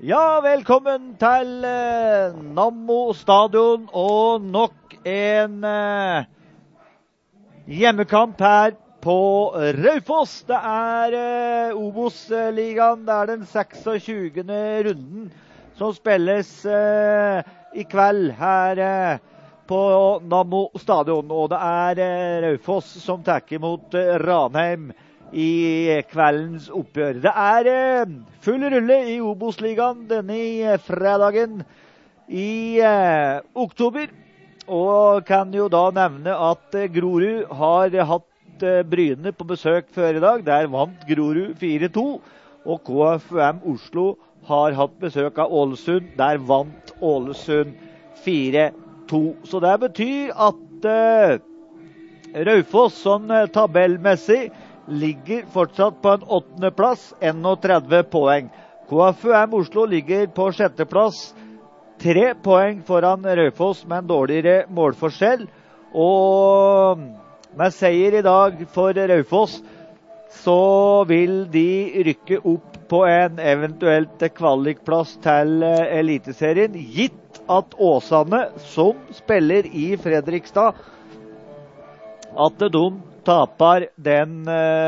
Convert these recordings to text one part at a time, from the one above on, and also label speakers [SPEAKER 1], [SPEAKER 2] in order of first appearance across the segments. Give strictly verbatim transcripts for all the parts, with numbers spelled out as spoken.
[SPEAKER 1] Ja, velkommen til eh, Nammo stadion og nok en eh, hjemmekamp her på Raufoss. Det er eh, Obos-ligaen, det er den seksogtjugende runden som spilles eh, i kveld her eh, på Nammo stadion. Og det er eh, Raufoss som tar imot eh, Ranheim i kveldens oppgjør. Det er eh, full rulle i Obos-ligaen denne fredagen i eh, oktober. Og kan jo da nevne at eh, Grorud har hatt eh, Bryne på besøk før i dag. Der vant Grorud fire to. Og K F U M Oslo har hatt besøk av Ålesund. Der vant Ålesund fire to. Så det betyr at eh, Raufoss sånn eh, tabellmessig ligger fortsatt på en åttende plass, tretti poeng. K F U M Oslo ligger på sjette plass, tre poeng foran Raufoss med en dårligere målforskjell. Og med seier i dag for Raufoss, så vil de rykke opp på en eventuelt kvalikplass til Eliteserien, gitt at Åsane, som spiller i Fredrikstad, at de taper den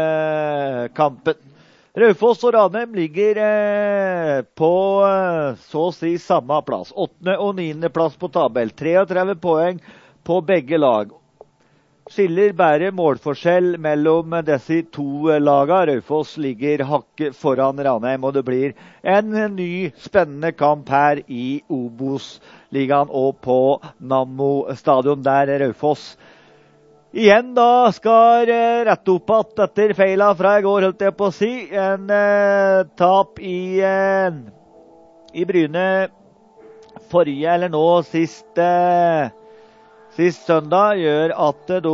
[SPEAKER 1] eh, kampen. Raufoss og Ranheim ligger eh, på eh, så å si samme plass. åttende og niende plass på tabell. tretti poeng på begge lag. Skiller bare målforskjell mellom disse to lagene. Raufoss ligger hakket foran Ranheim, og det blir en ny spennende kamp her i Obos-ligaen og på Nammo stadion, der Raufoss igjen da skal eh, rette opp at etter feila fra i går, holdt jeg på å si. En eh, tap i, eh, i Bryne forrige, eller nå sist, eh, sist søndag, gjør at de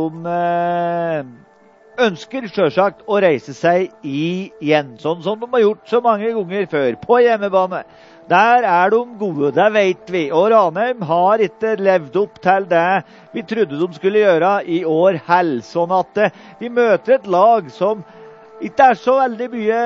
[SPEAKER 1] eh, ønsker selvsagt å reise seg igjen, sånn som de har gjort så mange ganger før, på hjemmebane. Der er de gode, det vet vi. Og Ranheim har ikke levd opp til det vi trodde de skulle gjøre i år heller. Sånn at eh, vi møter et lag som ikke er så veldig mye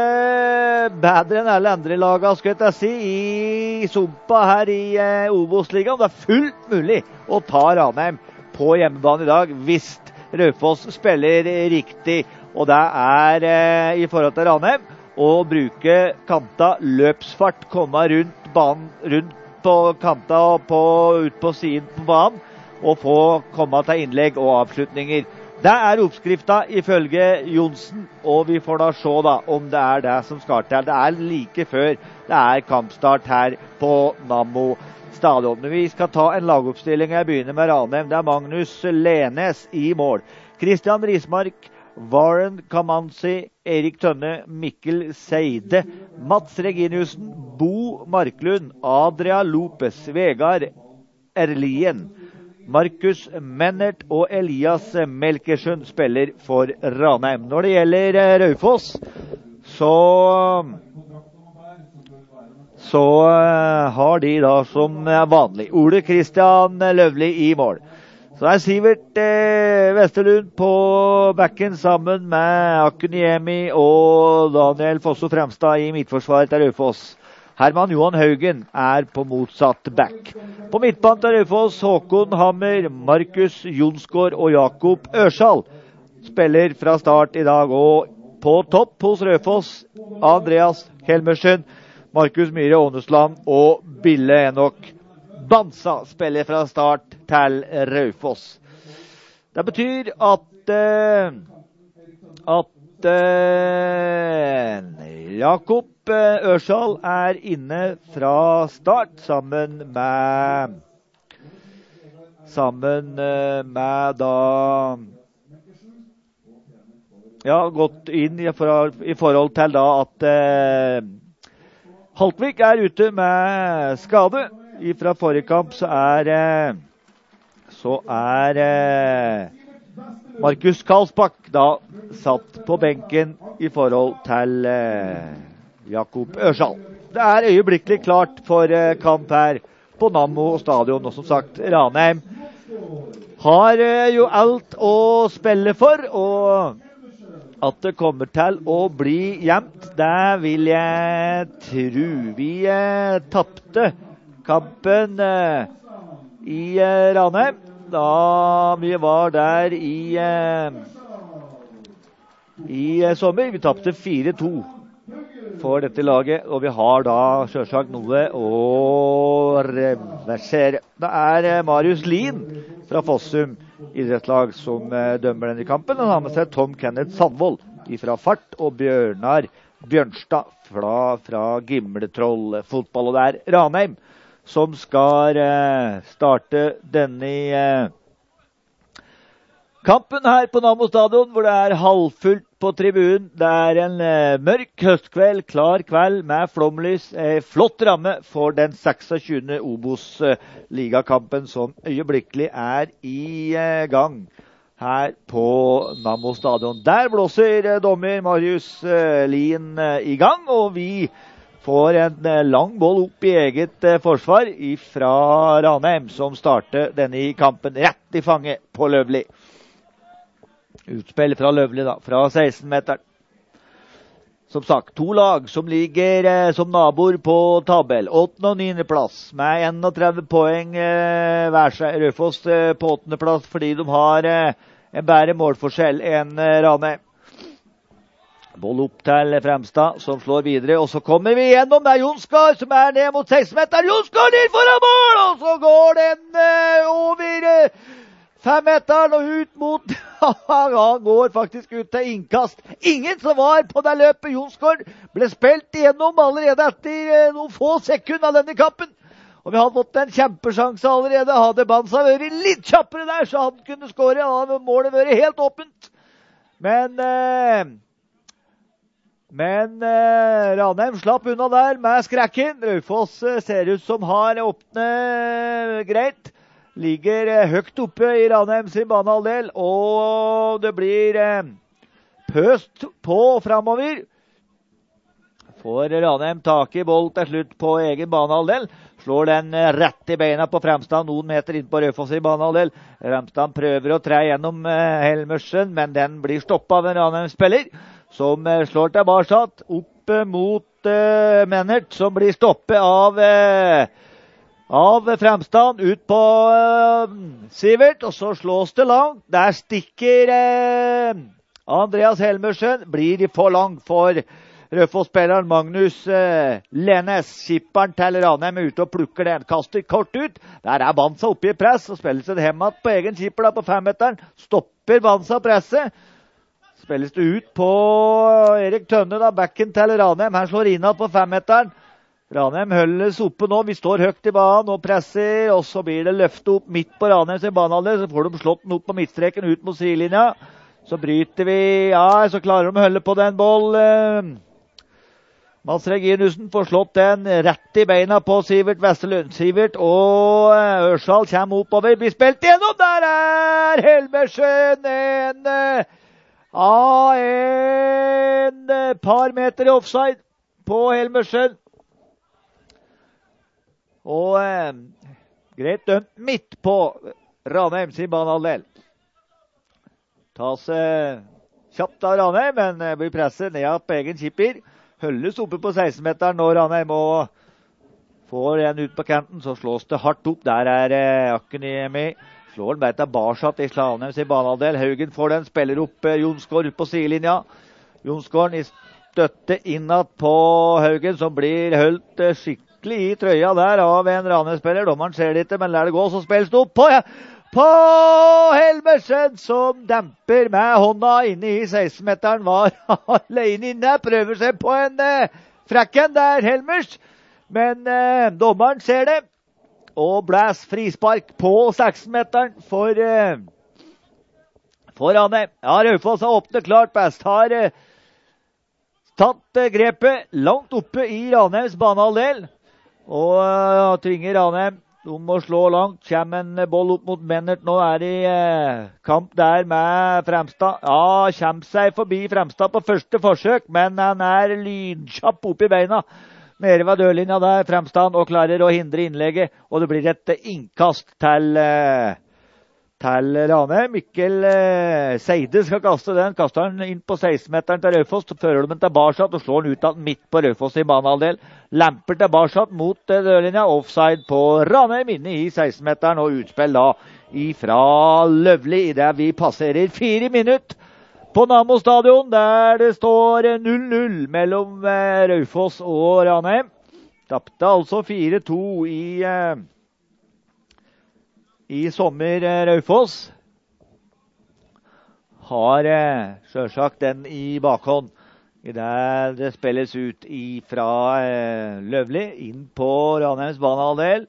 [SPEAKER 1] bedre enn alle andre lagene, skal jeg si, i sumpa her i eh, Obos-ligaen. Det er fullt mulig å ta Ranheim på hjemmebane i dag, hvis Raufoss spiller riktig. Og det er eh, i forhold til Ranheim å bruke kanta løpsfart, komme rundt banen, rundt på kanta og på, ut på siden på banen, og få komme til innlegg og avslutninger. Det er oppskrifta ifølge Johnsen, og vi får da se da om det er det som skal til. Det er like før det er kampstart her på Nammo stadion. Vi skal ta en lagoppstilling. Jeg begynner med Ranheim. Det er Magnus Lenes i mål. Christian Rismark, Warren Kamanzi, Erik Tønne, Mikkel Seide, Mats Reginiussen, Bo Marklund, Adria Lopez, Vegard Erlien, Markus Mennert og Elias Melkersund spiller for Ranheim. Når det gjelder Raufoss, så, så har de da som vanlig Ole Kristian Løvli i mål. Så er Sivert eh, Vesterlund på backen sammen med Akuniemi og Daniel Fosso Fremstad i midtforsvaret til Raufoss. Herman Johan Haugen er på motsatt back. På midtbanen til Raufoss, Håkon Hammer, Markus Jonsgaard og Jakob Ørsal spiller fra start i dag. Og på topp hos Raufoss, Andreas Helmersen, Markus Myhre Ånesland og Bille Enok Bansa spiller fra start til Raufoss. Det betyr at eh, at eh, Jakob Ørsal er inne fra start sammen med sammen med da ja, gått inn i forhold, i forhold til da at eh, Haltvik er ute med skade. Fra forrige kamp så er så er Markus Karlsbakk da satt på benken i forhold til Jakob Ørsal. Det er øyeblikkelig klart for kamp her på Nammo stadion, og som sagt Ranheim har jo alt å spille for, og at det kommer til å bli jevnt. Det vil jeg tro. Vi eh, tappte kampen eh, i eh, Ranheim da vi var der i, eh, i eh, sommer. Vi tappte fire to for dette laget, og vi har da selvsagt noe å reversere. Det er eh, Marius Lien fra Fossum idrettslag som eh, dømmer denne kampen. Han har med seg Tom Kenneth Sandvold fra Fart og Bjørnar Bjørnstad fra, fra Gimletroll fotball. Og det er Ranheim som skal eh, starte denne eh, kampen her på Nammo stadion, hvor det er halvfullt på tribunen. Det er en eh, mørk høstkveld, klar kveld med flomlys. Eh, flott ramme for den seksogtjuende Obos-ligakampen som øyeblikkelig er i eh, gang her på Nammo stadion. Der blåser eh, dommer Marius eh, Lien eh, i gang, og vi får en eh, lang boll opp i eget eh, forsvar fra Ranheim, som starter denne kampen rett i fanget på Løvli. Utspill fra Løvli da, fra seksten-meteren. Som sagt, to lag som ligger eh, som naboer på tabell. åttende og niende plass med enogtredve poeng eh, hver seg. Raufoss eh, på åttende plass fordi de har eh, en bedre målforskjell enn eh, Ranheim. Boll opp til Fremstad, som slår videre. Og så kommer vi gjennom. Det er Jonskar som er ned mot seksten-meteren. Jonskar ned foran mål! Og så går den eh, over eh, fem-meteren og ut mot han går faktisk ut til innkast. Ingen som var på det løpet. Jonskar ble spilt igjennom allerede etter eh, noen få sekunder av denne kampen. Og vi hadde fått en kjempesjanse allerede. Hadde Bansa vært litt kjappere der, så han kunne skåre. Hadde målet vært helt åpent. Men eh, Men eh, Ranheim slapp unna der med skrekken. Raufoss eh, ser ut som har åpnet greit. Ligger eh, høyt oppe i Ranheim sin banehalvdel, og det blir eh, pøst på fremover. Får Ranheim tak i boll til slutt på egen banehalvdel. Slår den eh, rett i beina på Fremstad, noen meter inn på Raufoss i banehalvdel. Fremstad prøver å tre gjennom eh, Helmersen, men den blir stoppet av en Ranheim-spiller, som eh, slår tilbake opp eh, mot eh, Mennert, som blir stoppet av eh, av Fremstad ut på uh, Sivert, og så slås det langt. Der stikker uh, Andreas Helmersen. Blir de for lang for Raufoss-spilleren Magnus uh, Lenes. Skipperen til Ranheim er ute og plukker den. Kaster kort ut. Der er Bansa oppe i press, og spiller seg hjemme på egen skipper da på femmeteren. Stopper Bansa presset. Spilles det ut på Erik Tønne, da, backen til Ranheim. Han slår inn på femmeteren. Ranheim holdes oppe nå, vi står høyt i banen og presser, og så blir det løftet opp midt på Ranheim sin banehalvdel, så får de slått den opp på midtstreken ut mot sidelinja. Så bryter vi, ja, så klarer de å holde på den boll. Mats Reginussen får slått den rett i beina på Sivert Vesterlund. Sivert og Ørsal kommer oppover, blir spilt igjennom, der er Helmersen en, ja, en par meter i offside på Helmersen. Og eh, greit dømt midt på Ranheim sin banehalvdel. Tas eh, kjapt av Ranheim, men eh, blir presset ned på egen skipper. Hølles oppe på seksten-meteren når Ranheim og får en ut på kanten, så slås det hardt opp. Der er eh, Akeniemi. Slår den bare tilbake i Ranheim sin banehalvdel. Haugen får den, spiller opp eh, Jonskar på sidelinja. Jonskar i støtte innad på Haugen, som blir holdt eh, skikkelig i trøya der av en Ranheim-spiller. Dommeren ser det ikke, men lærer det gå, så spilles det opp på, ja, på Helmersen, som demper med hånda inne i seksten-meteren. Var alene inne, prøver seg på en eh, frekken der, Helmers, men eh, dommeren ser det, og blæs frispark på seksten-meteren for, eh, for Ranheim. Ja, Raufoss har åpnet klart best, har eh, tatt eh, grepet langt oppe i Ranheims banehalvdel, og uh, tvinger Ranheim. De må slå langt. Kommer en boll opp mot Mennert. Nå er de uh, kamp der med Fremstad. Ja, kommer seg forbi Fremstad på første forsøk, men han er lynkjapp opp i beina. Nede ved dørlinja der, Fremstad, og klarer å hindre innlegget. Og det blir et innkast til, uh, til Ranheim. Mikkel eh, Seide skal kaste den. Kaster den inn på seksten-meteren til Raufoss. Så fører de den tilbake og slår den ut av midt på Raufoss i banehalvdel. Lemper tilbake mot eh, dørlinja. Offside på Ranheim inne i seksten-meteren. Og utspill da ifra Løvli i det vi passerer fire minutter på Nammo stadion, der det står null null mellom eh, Raufoss og Ranheim. Tapte altså fire to i... Eh, I sommer eh, Raufoss har eh, selvsagt den i bakhånd. I det det spilles ut fra eh, Løvli inn på Ranheims banehalvdel.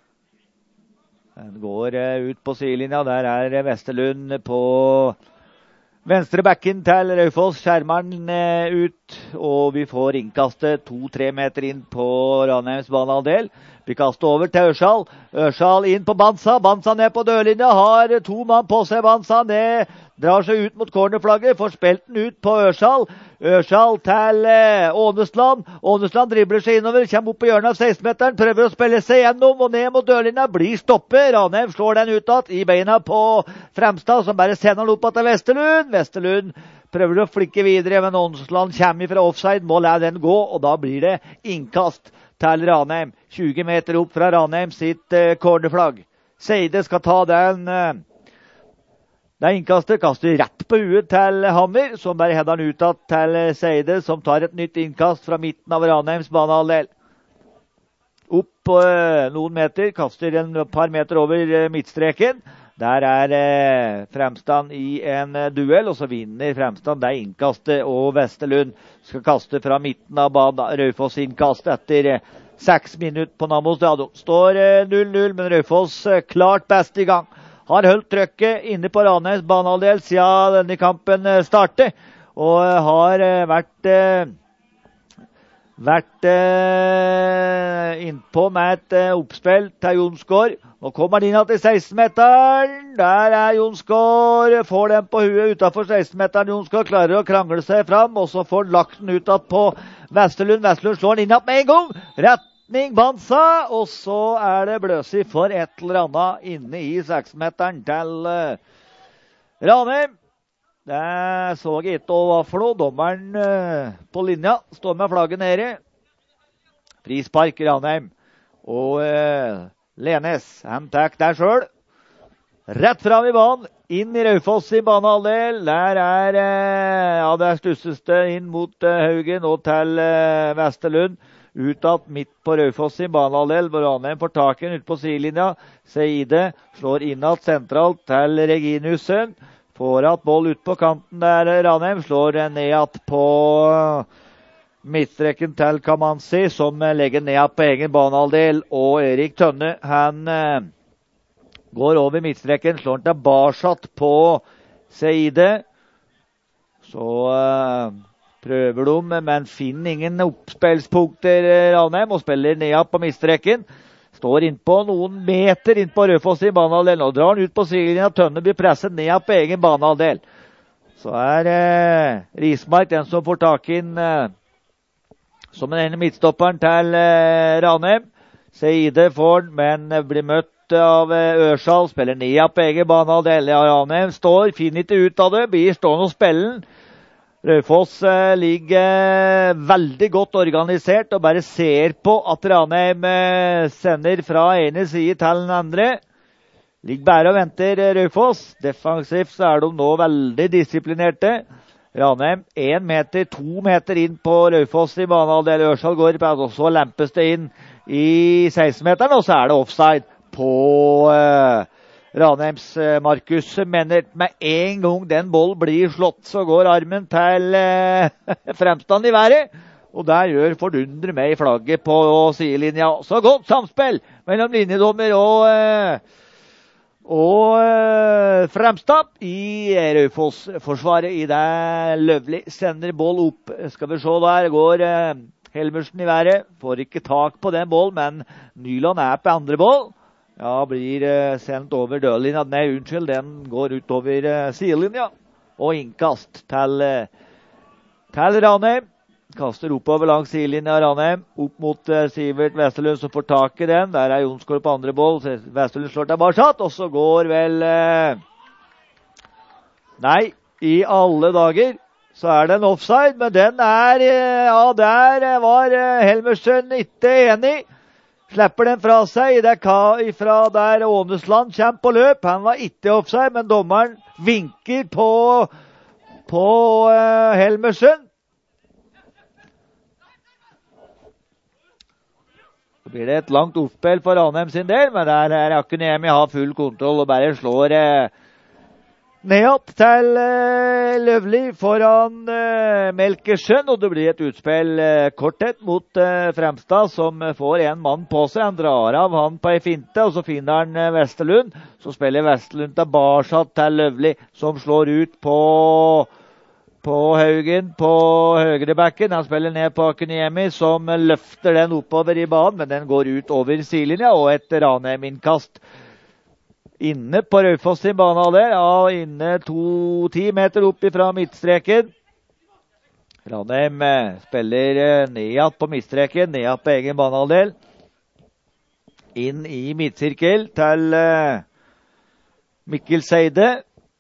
[SPEAKER 1] Den går eh, ut på sidelinja. Der er Vesterlund på venstre backen til Raufoss. Skjermer den eh, ut, og vi får innkastet to-tre meter inn på Ranheims banehalvdel. Vi kaster over til Ørsal. Ørsal inn på Bansa. Bansa ned på dørlinja. Har to mann på seg. Bansa ned. Drar seg ut mot cornerflagget. Får spilt den ut på Ørsal. Ørsal til eh, Ånesland. Ånesland dribler seg innover. Kommer opp på hjørnet av seksten-meteren. Prøver å spille seg gjennom og ned mot dørlinja. Blir stoppet. Ranheim slår den utad i beina på Fremstad, som bare sender den opp til Vesterlund. Vesterlund prøver å flikke videre, men Ånesland kommer fra offside. Må la den gå, og da blir det innkast til Ranheim. tjue meter opp fra Ranheim sitt eh, cornerflagg. Seide skal ta den. Eh, det innkastet kaster rett på huet til Hammer, som bare header den ut til Seide, som tar et nytt innkast fra midten av Ranheims banehalvdel. Opp eh, noen meter, kaster en par meter over eh, midtstreken. Der er eh, Fremstand i en eh, duell, og så vinner Fremstand det innkastet, og Vesterlund skal kaste fra midten av banen. Raufoss innkast etter eh, seks minutter på Nammo stadion. Står eh, null null, men Raufoss eh, klart best i gang. Har holdt trøkket inne på Ranheims banehalvdel siden denne kampen eh, startet, og eh, har eh, vært... Eh, vært eh, innpå med et eh, oppspill til Jonsgaard. Nå kommer han inn til seksten-meteren. Der er Jonsgaard. Får den på huet utenfor seksten-meteren. Jonsgaard klarer å krangle seg fram, og så får han lagt den ut på Vesterlund. Vesterlund slår den inn med en gang. Retning Bansa, og så er det bløsig for et eller annet inne i seksten-meteren til eh, Ranheim. Det så jeg ikke hva for noe. Dommeren uh, på linja står med flagget nede. Frispark Ranheim. Og uh, Lenes, han tar der selv. Rett fram i banen. Inn i Raufoss i banehalvdel. Der er, uh, ja, der stusses det inn mot uh, Haugen og til uh, Vesterlund. Utad midt på Raufoss i banehalvdel. Ranheim får taken ut på sidelinja. Seide slår innad sentralt til Reginussen. Får at boll ut på kanten der Ranheim, slår ned på midtstreken til Kamanzi, som legger ned på egen banehalvdel, og Erik Tønne, han eh, går over midtstreken, slår den tilbake på Seide. Så eh, prøver de, men finner ingen oppspillspunkter Ranheim, og spiller ned på midtstreken. Står innpå noen meter inn på Raufoss i banehalvdel, og drar han ut på sidelinja. Tønne blir presset ned på egen banehalvdel. Så er eh, Rismark den som får tak inn eh, som den ene midtstopperen til eh, Ranheim. Seide får den, men blir møtt av eh, Ørsal, spiller ned på egen banehalvdel. Ja, Ranheim står, finner ikke ut av det, blir stående og spiller den. Raufoss eh, ligger eh, veldig godt organisert og bare ser på at Ranheim eh, sender fra ene side til den andre. Ligger bare og venter eh, Raufoss. Defensivt så er de nå veldig disiplinerte. Ranheim en meter, to meter inn på Raufoss i banehalvdel. Ørsal går på, og så lempes det inn i seksten-meteren, og så er det offside på... Eh, Ranheims Markus mener med en gang den boll blir slått, så går armen til eh, Fremstand i været. Og der gjør fordundre meg i flagget på sidelinja. Så godt samspill mellom linjedommer og, eh, og eh, Fremstad i Raufoss-forsvaret i det Løvli sender boll opp. Skal vi se der, går eh, Helmersen i været. Får ikke tak på den boll, men Nyland er på andre boll. Ja, blir uh, sendt over dørlinja. Nei, unnskyld, den går ut over uh, sidelinja. Og innkast til, uh, til Ranheim. Kaster oppover langs sidelinjen av Ranheim. Opp mot uh, Sivert Vesterlund som får tak i den. Der er Jonsgaard på andre boll. Vesterlund slår tilbake, og så går vel... Uh, nei, i alle dager så er det en offside, men den er... Uh, ja, der var uh, Helmersen ikke enig. Slipper den fra seg fra der Ånesland kommer på løp. Han var ikke offside, men dommeren vinker på, på uh, Helmersen. Så blir det et langt oppspill for Ranheim sin del, men der er Akuniemi har full kontroll og bare slår eh, nedad til eh, Løvli foran eh, Melkersen, og det blir et utspill eh, korthet mot eh, Fremstad, som får en mann på seg. Han drar av han på en finte, og så finner han eh, Vesterlund. Så spiller Vesterlund tilbake til Løvli, som slår ut på... på Haugen på høyrebacken. Han spiller ned på Akuniemi, som løfter den oppover i banen, men den går ut over sidelinja, og et Ranheim-innkast inne på Raufoss sin banehalvdel. Ja, inne to ti meter opp fra midtstreken. Ranheim spiller nedad på midtstreken, nedad på egen banehalvdel. Inn i midtsirkel til Mikkel Seide.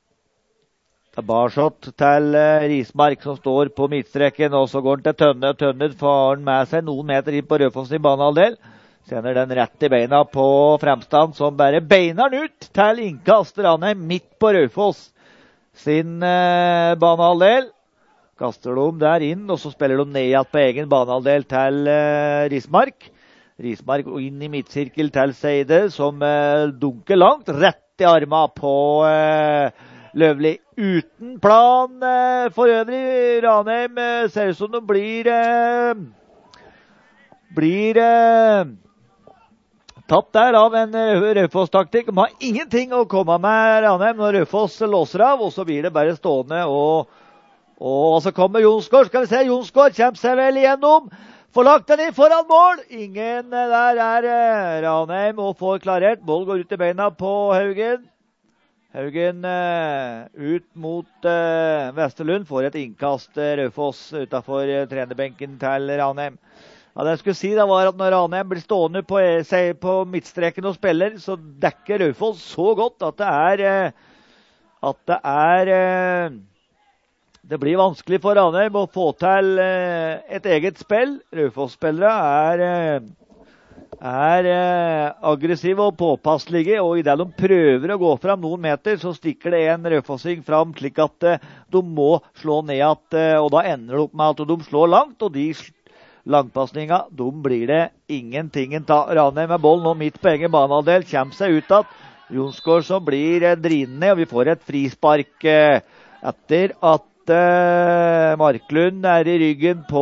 [SPEAKER 1] Tilbake til uh, Rismark, som står på midtstreken, og så går han til Tønne. Tønne får han med seg noen meter inn på Raufoss sin banehalvdel. Sender den rett i beina på Fremstand, som bare beiner den ut til innkast. Ranheim midt på Raufoss sin uh, banehalvdel. Kaster de der inn, og så spiller de ned på egen banehalvdel til uh, Rismark. Rismark inn i midtsirkel til Seide, som uh, dunker langt, rett i armen på uh, Løvli. Uten plan eh, for øvrig. Ranheim eh, ser ut som de blir eh, blir eh, tatt der av en uh, Raufoss-taktikk. De har ingenting å komme med Ranheim når Raufoss låser av, og så blir det bare stående. Og, og så kommer Jonsgaard. Skal vi se, Jonsgaard kommer seg vel igjennom. Får lagt den inn foran mål. Ingen uh, der er uh, Ranheim og får klarert. Boll går ut i beina på Haugen. Haugen uh, ut mot uh, Vesterlund, får et innkast uh, Raufoss utenfor uh, trenerbenken til Ranheim. Ja, det jeg skulle si da var at når Ranheim blir stående på, uh, på midtstreken og spiller, så dekker Raufoss så godt at det er, uh, at det er, uh, det blir vanskelig for Ranheim å få til uh, et eget spill. Raufoss-spillere er... Uh, er eh, aggressive og påpasselige, og i det de prøver å gå fram noen meter, så stikker det en Raufossing fram, slik at eh, de må slå ned at, eh, og da ender det opp med at de slår langt, og de langpassninga, de blir det ingentingen ta. Ranheim med boll nå midt på egen banehalvdel, kommer seg ut at Jonsgaard som blir eh, drinende, og vi får et frispark eh, etter at eh, Marklund er i ryggen på,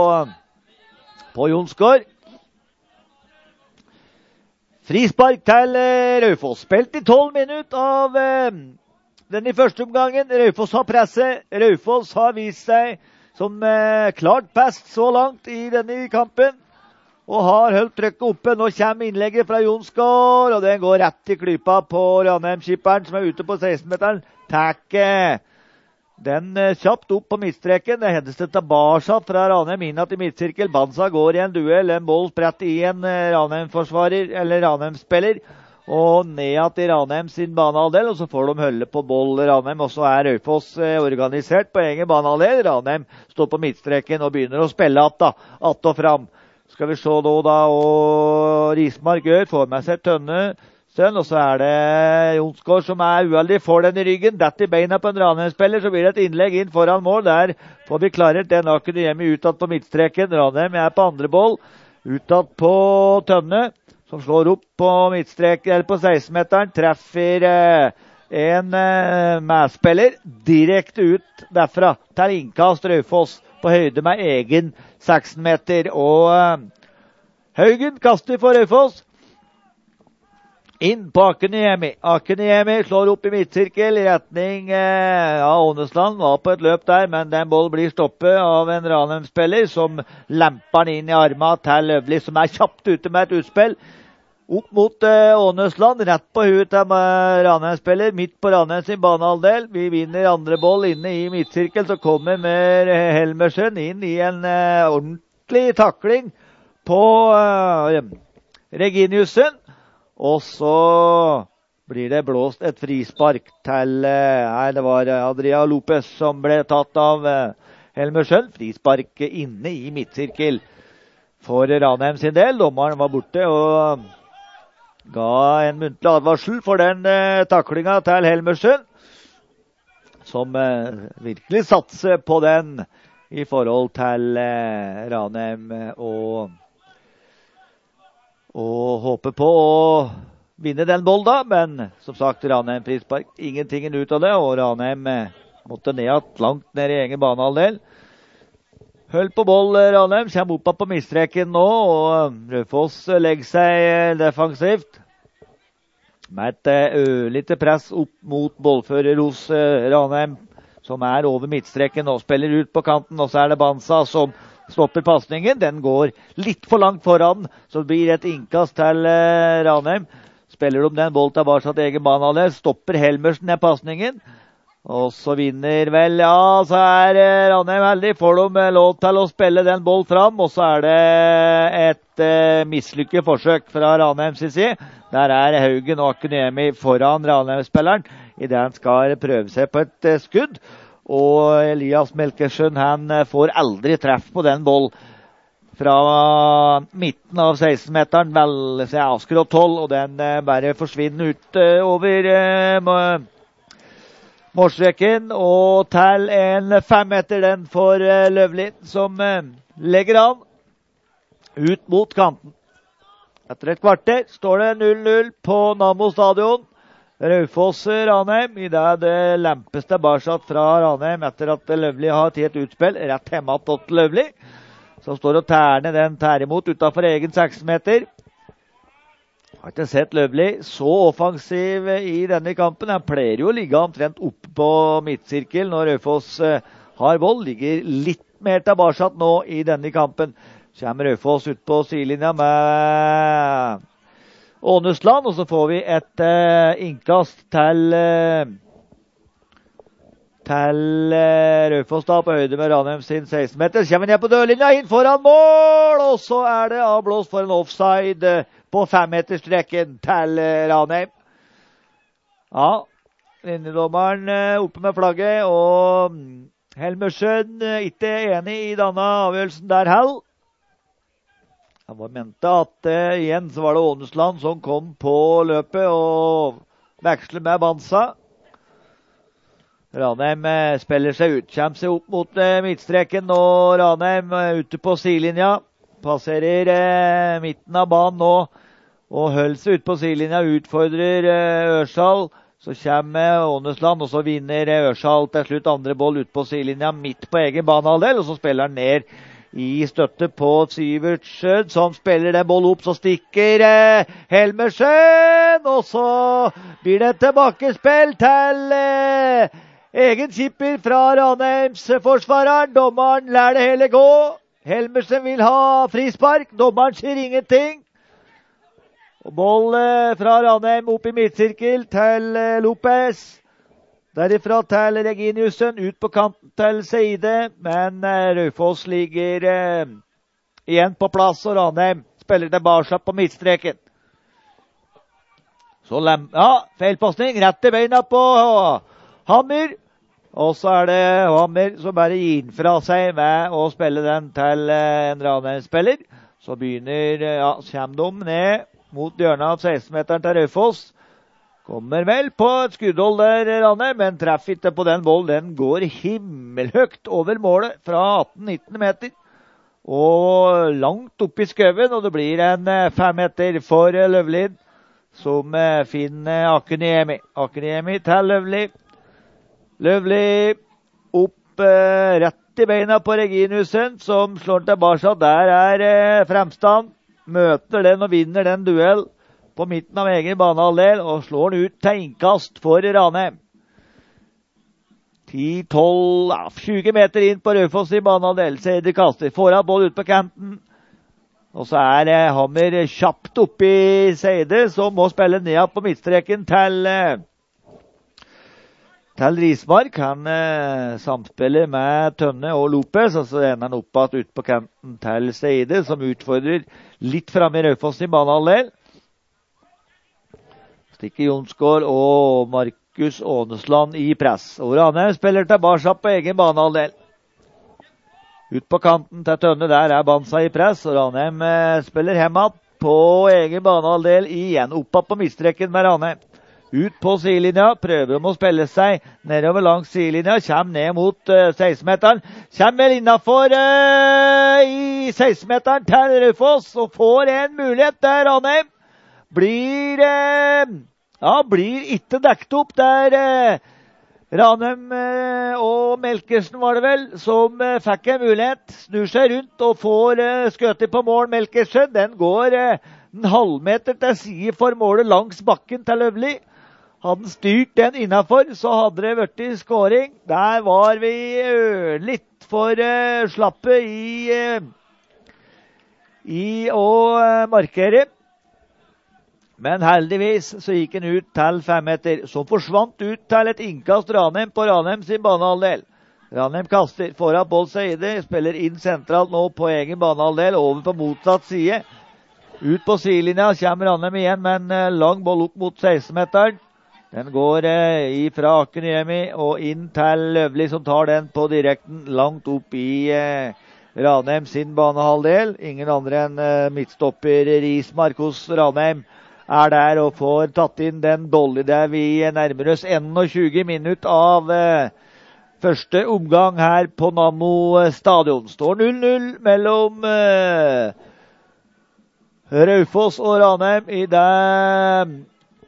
[SPEAKER 1] på Jonsgaard. Frispark til uh, Raufoss. Spilt i tolv minutter av uh, den i første omgangen. Raufoss har presset. Raufoss har vist seg som uh, klart best så langt i denne kampen. Og har holdt trykket oppe. Nå kommer innlegget fra Jonsgaard, og den går rett i klypa på Ranheim-skipperen som er ute på seksten-meteren. Takk den uh, kjapt opp på midtstreken. Det hendes det tilbake fra Ranheim inn til midtsirkel. Banza går i en duell. En boll spredt i en uh, Ranheim-forsvarer, eller Ranheim-spiller. Og ned til Ranheim sin banehalvdel, og så får de holde på boll Ranheim. Og så er Raufoss uh, organisert på egen banehalvdel. Ranheim står på midtstreken og begynner å spille att, da. Att og fram. Skal vi se nå da, og Rismark gjør, får med seg Tønne. Og så er det Jonsgaard som er uheldig, får den i ryggen, dett i beina på en Ranheim-spiller, så blir det et innlegg inn foran mål. Der får vi klarert den Akuniemi utad på midtstreken. Ranheim er på andre boll, utad på Tønne, som slår opp på midtstreken, eller på seksten-meteren, treffer eh, en eh, medspiller direkte ut derfra til innkast Raufoss på høyde med egen seksten-meter. Og eh, Haugen kaster for Raufoss. Inn på Akuniemi. Akuniemi slår opp i midtsirkel i retning eh, ja, Ånesland var på et løp der, men den boll blir stoppet av en Ranheim-spiller som lemper den inn i armen til Løvli, som er kjapt ute med et utspill. Opp mot eh, Ånøsland, rett på huet til eh, Ranheim-spiller, midt på Ranheim sin banehalvdel. Vi vinner andre boll inne i midtsirkel, så kommer eh, Helmersen inn i en eh, ordentlig takling på eh, Reginiussen. Og så blir det blåst et frispark til, eh, nei, det var Adria Lopez som ble tatt av eh, Helmersen. Frispark inne i midtsirkel for Ranheim sin del. Dommeren var borte og ga en muntlig advarsel for den eh, taklinga til Helmersen, som eh, virkelig satser på den i forhold til eh, Ranheim og, og håper på å vinne den boll da, men som sagt Ranheim frispark, ingenting ut av det, og Ranheim eh, måtte ned langt ned i egen banehalvdel. Hold på boll, Ranheim, kommer opp på midtstreken nå, og Raufoss legger seg defensivt. Med et ørlite press opp mot bollfører hos Ranheim, som er over midtstreken og spiller ut på kanten. Og så er det Bansa som stopper passningen. Den går litt for langt foran, så det blir et innkast til Ranheim. Spiller de den boll tilbake til egen banehalvdel, stopper Helmersen den passningen. Og så vinner vel, ja, så er Ranheim heldig. Får de lov til å spille den boll fram, og så er det et eh, mislykket forsøk fra Ranheim sin side. Der er Haugen og Akuniemi foran Ranheim-spilleren, i det han skal prøve seg på et eh, skudd. Og Elias Melkersen, han får aldri treff på den boll fra midten av seksten-meteren, vel seg avskrått hold, og den eh, bare forsvinner ut eh, over eh, målstreken, og til en femmeter den for uh, Løvlin, som uh, legger an ut mot kanten. Etter et kvarter står det null null på Nammo stadion. Raufoss Ranheim, i det det lempes tilbake fra Ranheim etter at Løvli har tatt et utspill, rett hjemme til Løvli, som står og tærner den tær imot utenfor egen seksten-meter. Jeg har ikke sett Løvli så offensiv i denne kampen. Han pleier jo å ligge omtrent oppe på midtsirkel når Raufoss uh, har boll. Ligger litt mer tilbake nå i denne kampen. Kommer Raufoss ut på sidelinja med Ånøsland, og så får vi et uh, innkast til, uh, til uh, Raufoss da på høyde med Ranheim sin seksten-meter. Så kommer ned på dørlinja, inn foran mål, og så er det avblåst for en offside uh, på femmeterstreken til Ranheim. Ja, linjedommeren oppe med flagget, og Helmersen ikke enig i denne avgjørelsen der heller. Han var mente at uh, igjen så var det Ånøsland som kom på løpet og veksler med Bansa. Ranheim uh, spiller seg ut, kommer seg opp mot uh, midtstreken, og Ranheim uh, ute på sidelinja. Passerer eh, midten av banen nå, og holder seg ut på sidelinja, utfordrer eh, Ørsal. Så kommer Ånøsland, og så vinner eh, Ørsal til slutt andre boll ut på sidelinja, midt på egen banehalvdel, og så spiller han ned i støtte på Syvertsen, som spiller den boll opp, så stikker eh, Helmersen, og så blir det tilbakespill til eh, egen skipper fra Ranheims forsvareren. Dommeren lar det hele gå. Helmersen vil ha frispark, dommeren sier ingenting. Og boll eh, fra Ranheim opp i midtsirkel til eh, Lopez. Derifra til Reginiussen, ut på kanten til Seide, men eh, Raufoss ligger eh, igjen på plass, og Ranheim spiller tilbake på midtstreken. Så lem ja, feilpasning, rett i beina på Hammer. Og så er det Hammer som bare gir fra seg med å spille den til en Ranheim-spiller. Så begynner, ja, kommer de ned mot hjørnet av seksten-meteren til Raufoss. Kommer vel på et skuddhold der, Ranheim, men treffer ikke på den bollen. Den går himmelhøgt over målet fra atten til nitten meter. Og langt opp i skøven, og det blir en femmeter for Løvlin, som finner Akuniemi. Akuniemi til Løvli. Løvli opp eh, rett i beina på Reginiussen, som slår tilbake. Der er eh, Fremstand. Møter den og vinner den duell på midten av egen banehalvdel, og slår den ut til innkast for Ranheim. ti tolv tjue meter inn på Raufoss i banehalvdel. Seide kaster. Får av boll ut på kanten. Og så er eh, Hammer kjapt oppe i Seide, som må spille ned på midtstreken til, eh, til Rismark. Han eh, samspiller med Tønne og Lopez, og så ender han opp at ut på kanten til Seide, som utfordrer litt fremme i Raufoss i banehalvdel. Stikker Jonsgaard og Markus Ånesland i press. Og Ranheim spiller tilbake på egen banehalvdel. Ut på kanten til Tønne, der er Bansa i press, og Ranheim eh, spiller hjemme på egen banehalvdel igjen. Oppad på midtstreken med Ranheim. Ut på sidelinja, prøver de å spille seg nedover langs sidelinja, kommer ned mot uh, seksten-meteren, kommer vel innenfor uh, i seksten-meteren til Raufoss, og får en mulighet der, Ranheim. Blir, uh, ja, blir ikke dekket opp der, uh, Ranheim uh, og Melkersen var det vel, som uh, fikk en mulighet, snur seg rundt og får uh, skøter på mål. Melkersen, den går uh, en halvmeter til side for målet langs bakken til Løvli. Hadde han styrt den innenfor, så hadde det vært i skåring. Der var vi uh, litt for uh, slappe i, uh, i å uh, markere. Men heldigvis så gikk han ut til fem meter, som forsvant ut til et innkast Ranheim på Ranheim sin banehalvdel. Ranheim kaster foran Boll Seide, spiller inn sentralt nå på egen banehalvdel, over på motsatt side. Ut på sidelinja kommer Ranheim igjen, men uh, lang boll opp mot seksten-meteren. Den går eh, fra Akeniemi og inn til Løvli, som tar den på direkten langt opp i eh, Ranheim sin banehalvdel. Ingen andre enn eh, midtstopper Rismark hos Ranheim er der og får tatt inn den dolly der vi nærmer oss tjueen minutt av eh, første omgang her på Nammo stadion. Står null null mellom eh, Raufoss og Ranheim i det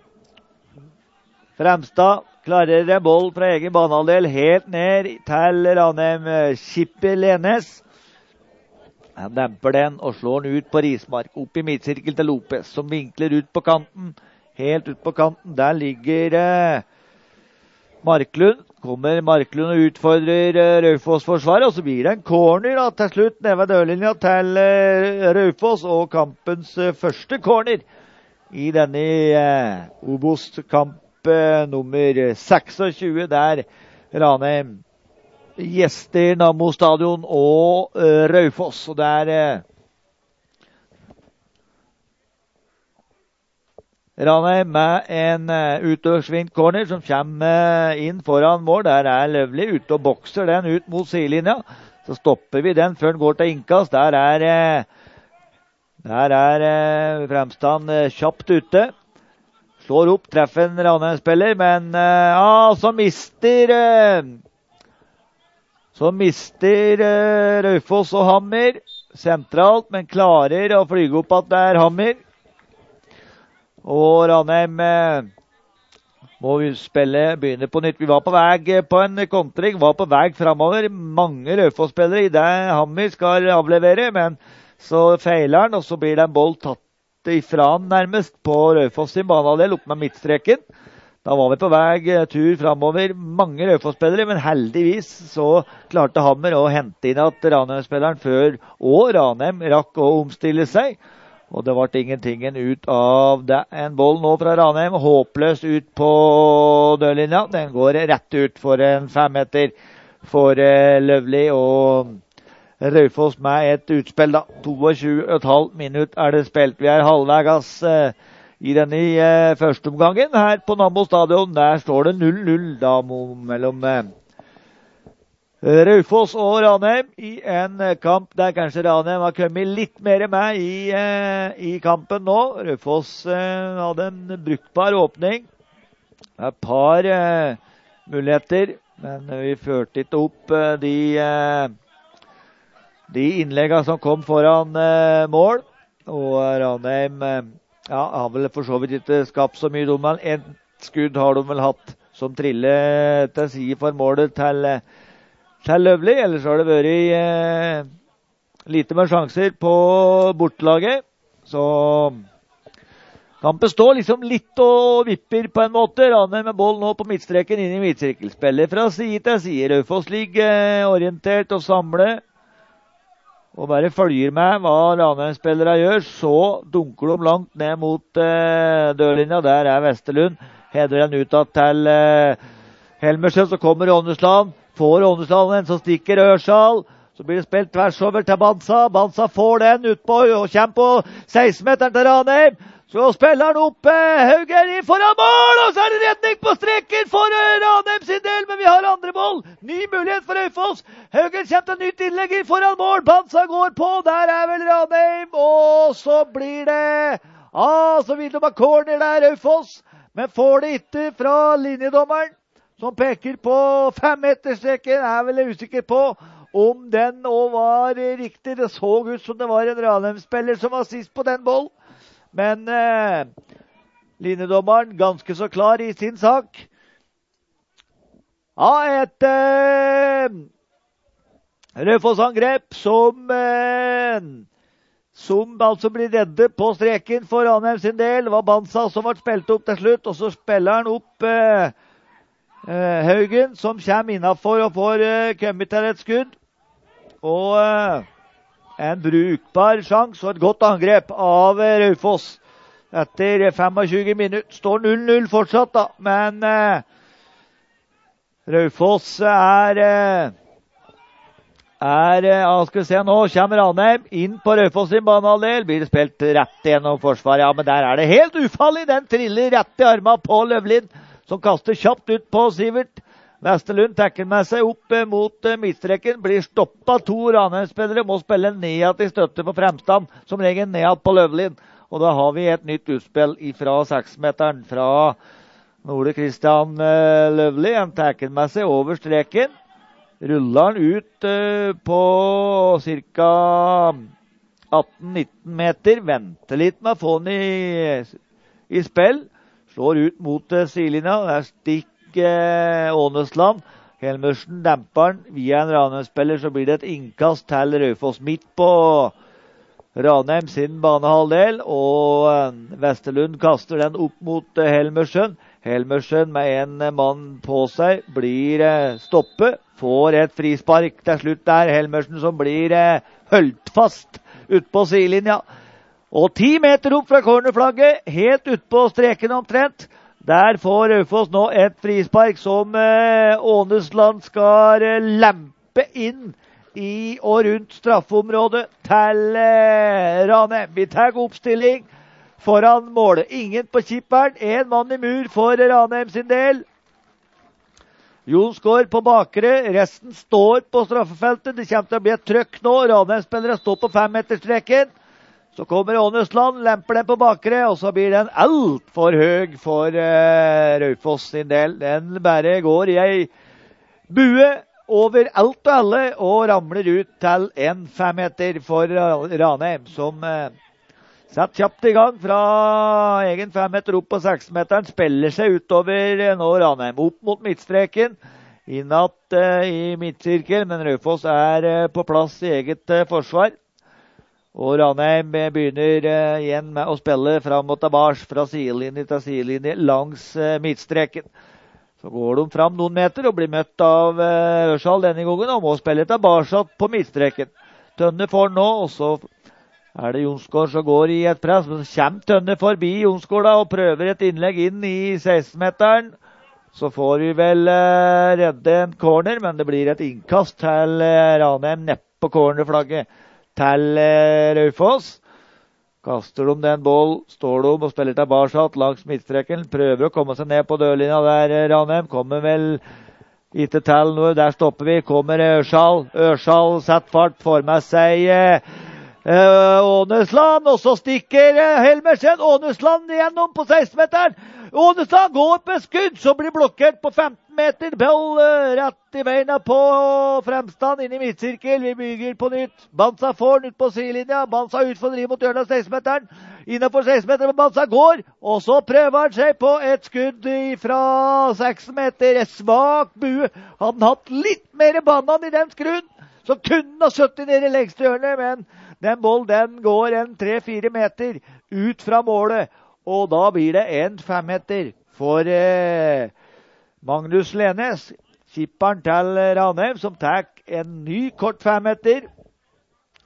[SPEAKER 1] Fremstad klarer en boll fra egen banehalvdel helt ned til Ranheim. Kipper Lenes. Han demper den og slår den ut på Rismark. Opp i midtsirkel til Lopez, som vinkler ut på kanten. Helt ut på kanten. Der ligger eh, Marklund. Kommer Marklund og utfordrer eh, Raufoss-forsvaret. Og så blir det en corner da, til slutt nede ved dørlinja til eh, Raufoss. Og kampens eh, første corner i denne eh, Obos-kamp. Uh, nummer tjueseks, der Ranheim gjester Nammo stadion og uh, Raufoss. Og der uh, Ranheim med en uh, utøversvingt corner som kommer uh, inn foran mål. Der er Løvli ute og bokser den ut mot sidelinja. Så stopper vi den før den går til innkast. Der er, uh, der er uh, Fremstand uh, kjapt ute. Slår opp, treffer en Ranheim-spiller, men uh, ja, så mister uh, så mister uh, Raufoss og Hammer sentralt, men klarer å flyge opp at det er Hammer. Og Ranheim uh, må vi spille, begynne på nytt. Vi var på vei på en kontring, var på vei fremover. Mange Raufoss-spillere i det Hammer skal avlevere, men så feiler han, og så blir det en boll tatt ifra han nærmest på Raufoss sin banehalvdel opp med midtstreken. Da var vi på vei tur fremover, mange Raufoss-spillere, men heldigvis så klarte Hammer å hente inn at Ranheim-spilleren før og Ranheim rakk å omstille seg. Og det ble ingentingen ut av det. En boll nå fra Ranheim, håpløst ut på dørlinja. Den går rett ut for en femmeter for uh, Løvli og Raufoss med et utspill da. tjueto komma fem minutt er det spilt. Vi er halvveis uh, i denne uh, første omgangen her på Nammo stadion. Der står det null null da mellom uh, Raufoss og Ranheim i en uh, kamp der kanskje Ranheim har kommet litt mer med i, uh, i kampen nå. Raufoss uh, hadde en brukbar åpning. Et par uh, muligheter, men uh, vi førte ikke opp uh, de... Uh, De innleggene som kom foran eh, mål, og Ranheim eh, ja, har vel for så vidt ikke skapt så mye dummel. En skudd har de vel hatt som triller til side for målet til, til Løvli. Ellers har det vært eh, lite med sjanser på bortelaget. Så kampen står liksom litt og vipper på en måte. Ranheim med boll nå på midtstreken inn i midtsirkel. Spiller fra side til side. Raufoss ligger eh, orientert og samlet. og bare følger med hva Ranheim-spillere gjør, så dunker de langt ned mot uh, dørlinja. Der er Vesterlund. Heder den ut til uh, Helmersen, så kommer Ånesland. Får Ånesland en, så stikker Ørsal. Så blir det spilt tvers over til Bansa. Bansa får den utpå og kommer på seksten-meteren til Ranheim. Så spiller han opp eh, Hauger i foran mål, og så er det redning på streken for eh, Ranheim sin del, men vi har andre mål. Ny mulighet for Raufoss. Hauger kommer til nytt innlegg i foran mål. Bansa går på, der er vel Ranheim, og så blir det, ah, så vil de ha corner der, Raufoss, men får det ikke fra linjedommeren, som peker på femmeterstreken, er vel usikker på om den også var riktig. Det så ut som det var en Ranheim-spiller som var sist på den bollen. Men eh, linjedommeren ganske så klar i sin sak. Ja, et eh, Raufoss-angrep som, eh, som altså blir redde på streken for Ranheim sin del. Det var Bansa som ble spilt opp til slutt, og så spiller han opp eh, eh, Haugen, som kommer innenfor og får eh, kommet til et skudd. Og eh, en brukbar sjans og et godt angrep av Raufoss. Etter tjuefem minutter står null null fortsatt da, men eh, Raufoss er, eh, er eh, ja, skal vi se, nå kommer Ranheim inn på Raufoss sin banehalvdel, blir det spilt rett gjennom forsvaret, ja, men der er det helt ufarlig, den triller rett i armen på Løvlin, som kaster kjapt ut på Sivert. Vesterlund tekker med seg opp mot midtstreken, blir stoppet to Ranheim-spillere, må spille ned til støtte på fremstand, som legger ned på Løvlin. Og da har vi et nytt utspill fra seksmeteren fra Nole Kristian Løvli. Han tekker med seg over streken, ruller han ut på ca. atten nitten meter, venter litt med å få den i, i spill, slår ut mot sidelinja, der stikker Ånesland. Helmersen demper den via en Ranheim-spiller, så blir det et innkast til Raufoss midt på Ranheim sin banehalvdel, og Vesterlund kaster den opp mot Helmersen. Helmersen med en mann på seg blir stoppet, får et frispark til slutt der. Helmersen som blir holdt fast ut på sidelinja. Og ti meter opp fra cornerflagget, helt ut på streken omtrent. Der får Raufoss nå et frispark som eh, Ånesland skal eh, lempe inn i og rundt straffeområdet til eh, Ranheim. Vi tar oppstilling foran målet. Ingen på kipperen, en mann i mur for Ranheim sin del. Jon Skår på bakre, resten står på straffefeltet. Det kommer til å bli et trøkk nå. Ranheim-spillere står på femmeterstreken. Så kommer Ånesland, lemper den på bakre, og så blir den alt for høy for uh, Raufoss sin del. Den bare går i ei bue over alt og alle, og ramler ut til en femmeter for Ranheim, som uh, setter kjapt i gang fra egen femmeter opp på seksmeteren, spiller seg utover uh, nå Ranheim, opp mot midtstreken, innatt uh, i midtsirkel, men Raufoss er uh, på plass i eget uh, forsvar. Og Ranheim begynner uh, igjen med å spille fram og tilbake fra sidelinje til sidelinje langs uh, midtstreken. Så går de fram noen meter og blir møtt av uh, Ørsal denne gangen og må spille tilbake på midtstreken. Tønne får nå, og så er det Jonsgaard som går i et press. Men så kommer Tønne forbi Jonsgaard da, og prøver et innlegg inn i seksten-meteren. Så får vi vel uh, redde en corner, men det blir et innkast til uh, Ranheim neppe på cornerflagget til eh, Raufoss. Kaster de den boll, står de og spiller tilbake langs midtstreken, prøver å komme seg ned på dørlinja der, eh, Ranheim, kommer vel ikke til noe, der stopper vi, kommer Ørsal, Ørsal setter fart, får med seg eh, eh, Ånesland, og så stikker eh, Helmersen, Ånesland igjennom på seksten-meteren, Ånesland går på skudd, så blir blokkert på femten meter, ball uh, rett i beina på fremstand inn i midtsirkel, vi bygger på nytt, Bansa får den ut på sidelinja, Bansa utfordrer mot hjørnet av seksten-meteren, innenfor seksten-meteren, Bansa går, og så prøver han seg på et skudd fra seksten meter, et svak bue, hadde hatt litt mer banan i den skruen, så kunne ha søtt ned i lengste hjørnet, men den boll den går en tre fire meter ut fra målet, og da blir det en femmeter for eh, Magnus Lenes, kipperen til Ranheim, som tar en ny kort femmeter.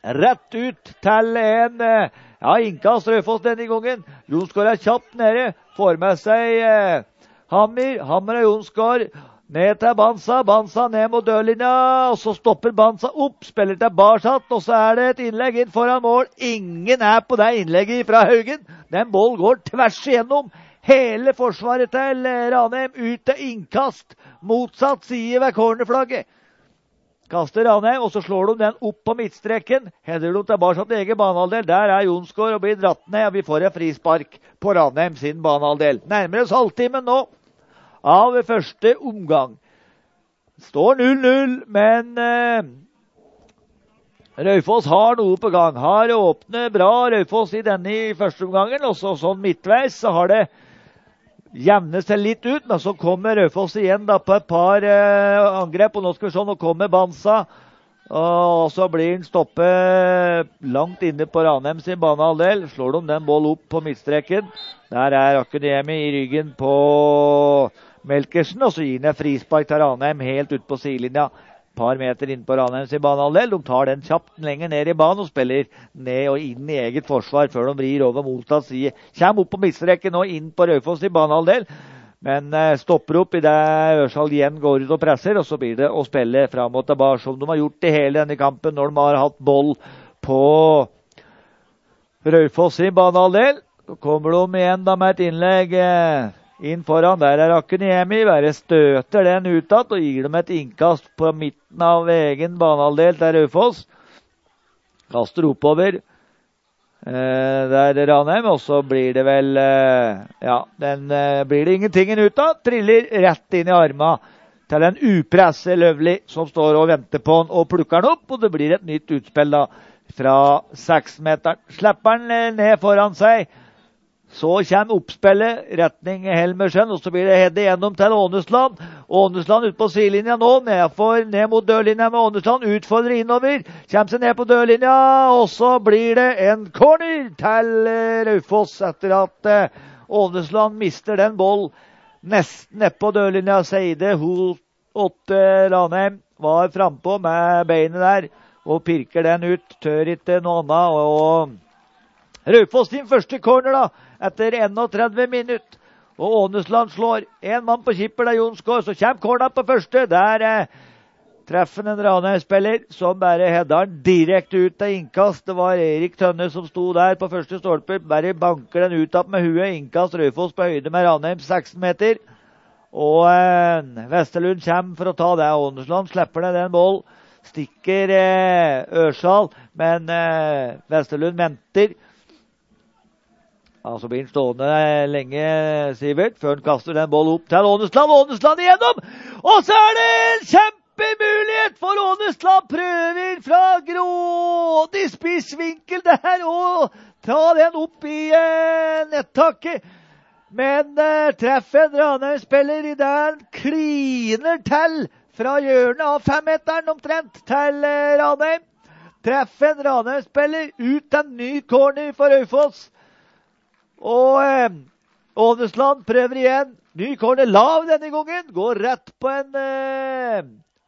[SPEAKER 1] rett ut til en ja, innkast Raufoss denne gangen. Jonsgaard er kjapt nede, får med seg eh, Hammer, Hammer og Jonsgaard ned til Bansa, Bansa ned mot dørlinja, og så stopper Bansa opp, spiller til Barsat, og så er det et innlegg inn foran mål. Ingen er på det innlegget fra Haugen. Den bollen går tvers igjennom hele forsvaret til Ranheim, ut til innkast, motsatt side ved cornerflagget. Kaster Ranheim, og så slår de den opp på midtstreken. Hender de tilbake til egen banehalvdel. Der er Jonsgaard og blir dratt ned, og vi får en frispark på Ranheim sin banehalvdel. Nærmere oss halvtimen nå av første omgang. Står null null, men eh, Raufoss har noe på gang. Har åpnet bra Raufoss i denne i første omgangen, og så sånn midtveis så har det jevnet seg litt ut, men så kommer Raufoss igjen da på et par eh, angrep, og nå skal vi se, nå kommer Bansa, og så blir han stoppet langt inne på Ranheim sin banehalvdel. Slår de den boll opp på midtstreken. Der er Akuniemi i ryggen på Melkersen, og så gir han et frispark til Ranheim helt ut på sidelinja. Par meter inn på Ranheim sin banehalvdel. De tar den kjapt lenger ned i banen og spiller ned og inn i eget forsvar før de vrir over motsatt side. Kjem opp på midtstreken og inn på Raufoss sin banehalvdel, men eh, stopper opp i det Ørsal igjen går ut og presser, og så blir det å spille frem og tilbake som de har gjort i hele denne kampen når de har hatt boll på Raufoss sin banehalvdel. Så kommer de igjen da med et innlegg eh, inn foran. Der er Akuniemi, bare støter den utad og gir dem et innkast på midten av egen banehalvdel til Raufoss. Kaster oppover. Eh, der er Ranheim, og så blir det vel, eh, ja, den eh, blir det ingenting utad. Triller rett inn i arma til en upresse Løvli som står og venter på han og plukker han opp, og det blir et nytt utspill da fra seksmeteren. Slipper han ned foran seg. Så kommer oppspillet, retning Helmersen, og så blir det hedde gjennom til Ånesland. Ånesland ut på sidelinja nå, nedfor, ned mot dørlinja med Ånesland, utfordrer innover. Kommer seg ned på dørlinja, og så blir det en corner til Raufoss etter at eh, Ånesland mister den boll nesten ned på dørlinja. Seide, Hot, åtte, Ranheim var frempå med beinet der, og pirker den ut, tør ikke noe annet, og Raufoss sin første corner da, etter enogtredve minutter. Og Ånesland slår en mann på kipper, det er Jonsgaard, så kommer corner på første. Der eh, treffer en Ranheim-spiller som bare hedder den direkte ut til innkast. Det var Erik Tønne som sto der på første stolpe, bare banker den ut med huet. Innkast Raufoss på høyde med Ranheim, seksten meter. Og eh, Vesterlund kommer for å ta det. Ånesland slipper ned den boll. Stikker eh, Ørsal, men eh, Vesterlund venter. Ja, så blir han stående lenge, Sivert, før han kaster den boll opp til Ånesland. Ånesland igjennom! Og så er det en kjempemulighet for Ånesland. Prøver fra grådig spissvinkel der og ta den opp i eh, nettaket. Men eh, treffer en Ranheim-spiller i der kliner til fra hjørnet av femmeteren omtrent til eh, Ranheim. Treffer en Ranheim-spiller ut til en ny corner for Raufoss. Og eh, Ånesland prøver igjen. Ny corner lav denne gangen. Går rett på en, eh,